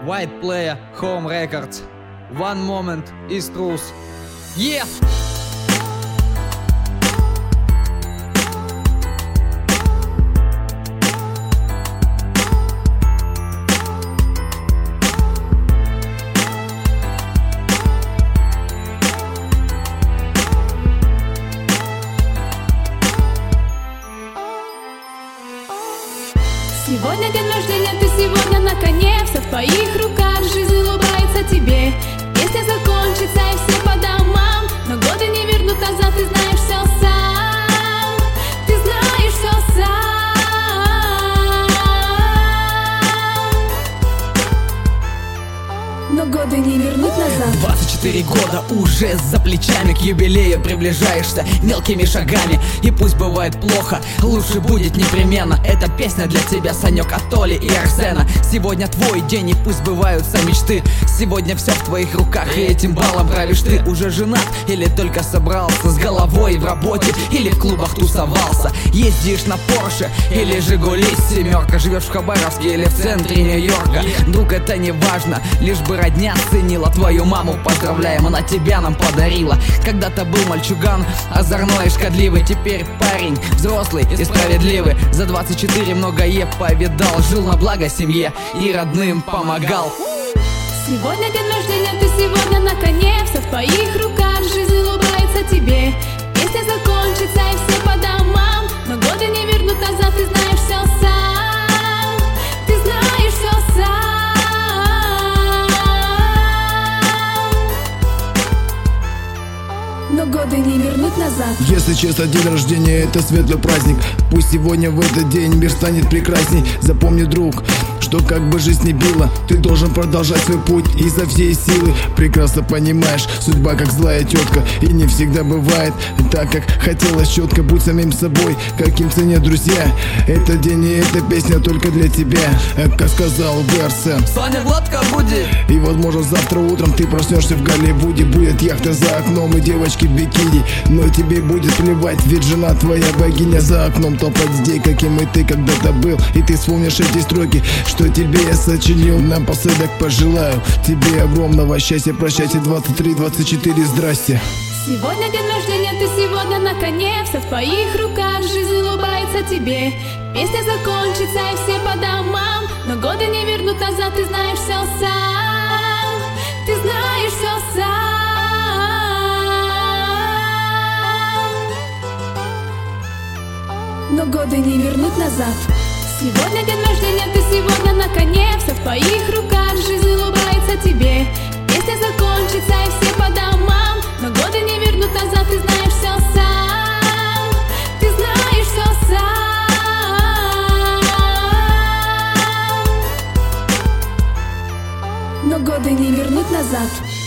White Player, Home Records. One moment is truth. Yeah! Сегодня день рождения, ты сегодня на коне. Все в твоих руках, жизнь улыбается тебе. Песня закончится и все по домам, но годы не вернут назад, ты знаешь все сам. Ты знаешь все сам. Но годы не вернут назад. 24 года уже за плечами, к юбилею приближаешься мелкими шагами. И пусть бывает плохо, лучше будет непременно. Эта песня для тебя, Санек, от Толи и Арсена. Сегодня твой день, и пусть сбываются мечты. Сегодня все в твоих руках, и этим баллом правишь ты. Уже женат или только собрался, с головой в работе или в клубах тусовался. Ездишь на Порше или Жигули семерка. Живешь в Хабаровске или в центре Нью-Йорка. Друг, это не важно, лишь бы родня ценила. Твою маму поздравляем, она тебя нам подарила. Когда-то был мальчуган, озорной и шкодливый. Теперь парень взрослый и справедливый. За 24 многое повидал, жил на благо семье и родным помогал. Сегодня день рождения, ты сегодня на коне. Все в твоих руках, жизнь улыбается тебе. Песня закончится и все по домам, но годы не вернут назад, ты знаешь все сам. Ты знаешь все сам. Но годы не вернуть назад. Если честно, день рождения — это светлый праздник. Пусть сегодня в этот день мир станет прекрасней. Запомни, друг, что как бы жизнь ни била, ты должен продолжать свой путь изо всей силы. Прекрасно понимаешь, судьба как злая тетка, и не всегда бывает так, как хотелось четко. Будь самим собой, каким ценят друзья. Этот день и эта песня только для тебя, как сказал Гарсен. Саня, гладко будет. И возможно завтра утром ты проснешься в Голливуде. Будет яхта за окном и девочки в бикини, но тебе будет плевать, ведь жена твоя богиня. За окном толпа детей, каким и ты когда-то был. И ты вспомнишь эти строки, что тебе я сочинил. Напоследок пожелаю тебе огромного счастья. Прощайте, 23-24, здрасте. Сегодня день рождения, ты сегодня на коне. Все в твоих руках, жизнь улыбается тебе. Песня закончится и все по домам, но годы не вернут назад, ты знаешь все сам. Ты знаешь все сам. Но годы не вернуть назад. Сегодня день рождения, ты сегодня на коне. Все в твоих руках, жизнь улыбается тебе. Песня закончится и все по домам, но годы не вернут назад, ты знаешь все сам. Ты знаешь все сам. Но годы не вернуть назад.